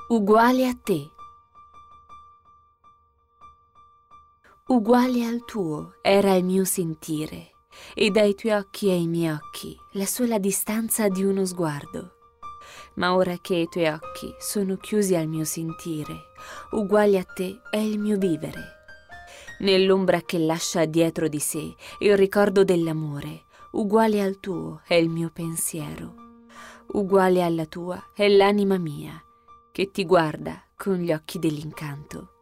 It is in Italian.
Uguale a te. Uguale al tuo era il mio sentire, e dai tuoi occhi ai miei occhi la sola distanza di uno sguardo. Ma ora che i tuoi occhi sono chiusi al mio sentire, uguale a te è il mio vivere. Nell'ombra che lascia dietro di sé il ricordo dell'amore, uguale al tuo è il mio pensiero. Uguale alla tua è l'anima mia, che ti guarda con gli occhi dell'incanto.